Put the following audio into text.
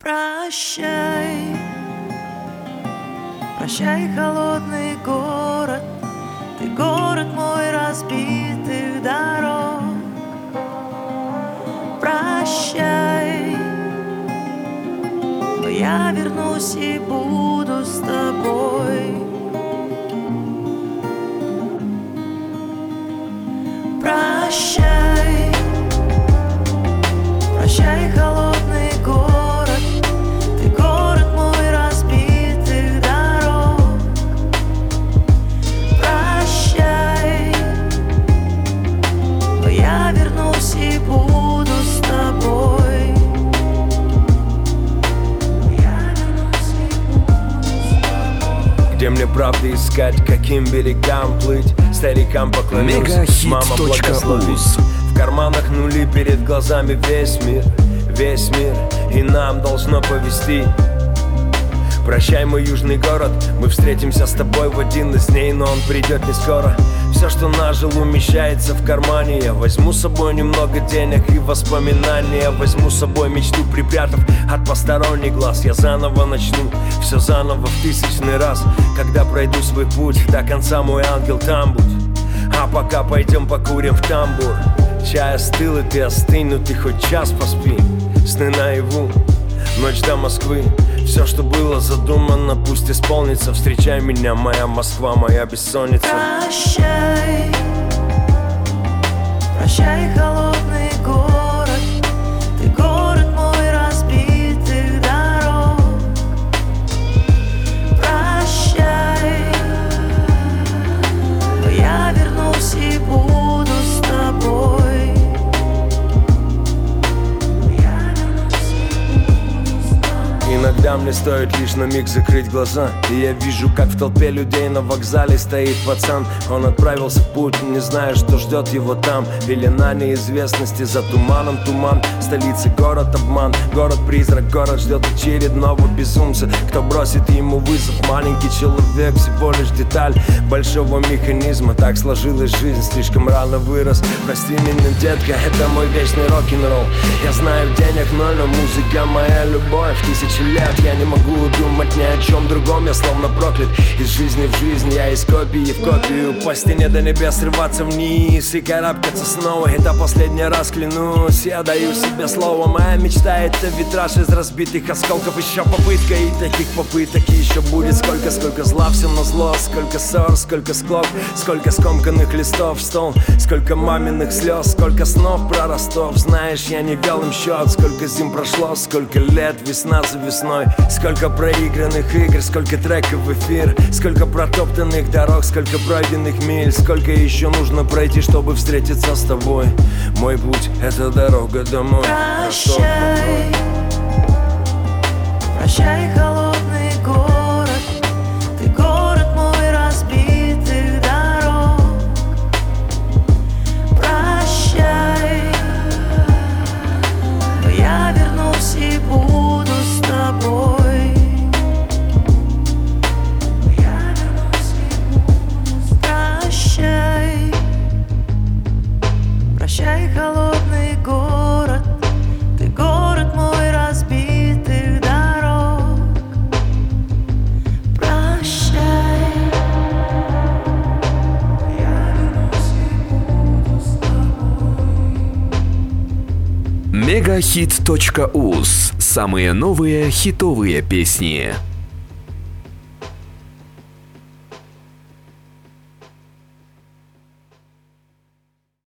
Прощай, прощай, холодный город, ты город мой разбитых дорог. Прощай, но я вернусь и буду с тобой. Прощай, прощай, холодный город, ты город мой разбитых дорог. Прощай, но я вернусь и буду с тобой. Где мне правды искать, каким берегам плыть? Старикам поклонюсь, мама благослови. В карманах нули, перед глазами весь мир, и нам должно повести. Прощай, мой южный город, мы встретимся с тобой в один из дней, но он придет не скоро. Все, что нажил, умещается в кармане. Я возьму с собой немного денег и воспоминания. Возьму с собой мечту, припрятав от посторонних глаз. Я заново начну, все заново в тысячный раз. Когда пройду свой путь, до конца мой ангел там будет. А пока пойдем покурим в тамбур. Чай остыл, и ты остынь, ну ты хоть час поспи. Сны наяву, ночь до Москвы. Все, что было задумано, пусть исполнится. Встречай меня, моя Москва, моя бессонница. Прощай, прощай, холодный город, ты город мой разбитых дорог. Прощай, но я вернусь и буду с тобой. Иногда мне стоит лишь на миг закрыть глаза, и я вижу, как в толпе людей на вокзале стоит пацан. Он отправился в путь, не зная, что ждет его там. Пелена неизвестности, за туманом туман. Столица город обман, город-призрак, город ждет очередного безумца. Кто бросит ему вызов, маленький человек, всего лишь деталь большого механизма. Так сложилась жизнь, слишком рано вырос. Прости меня, детка, это мой вечный рок-н-ролл. Я знаю, денег ноль, но музыка моя любовь. Тысячи лет я не могу думать ни о чем другом. Я словно проклят из жизни в жизнь. Я из копии в копию, по стене до небес срываться вниз и карабкаться снова. Это последний раз, клянусь, я даю себе слово. Моя мечта — это витраж из разбитых осколков. Еще попытка, и таких попыток еще будет сколько. Сколько зла всем назло, сколько ссор, сколько склок, сколько скомканных листов в стол, сколько маминых слез, сколько снов про Ростов. Знаешь, я не вел им счет, сколько зим прошло, сколько лет, весна за весной. Сколько проигранных игр, сколько треков в эфир, сколько протоптанных дорог, сколько пройденных миль. Сколько еще нужно пройти, чтобы встретиться с тобой. Мой путь — это дорога домой. Прощай, прощай, холодный город, ты город мой разбитых дорог. Прощай, но я вернусь и буду с тобой. Прощай, прощай, холодный город, ты город мой разбитых дорог. Прощай, я вернусь и буду с тобой. Мегахит.уз. Самые новые хитовые песни.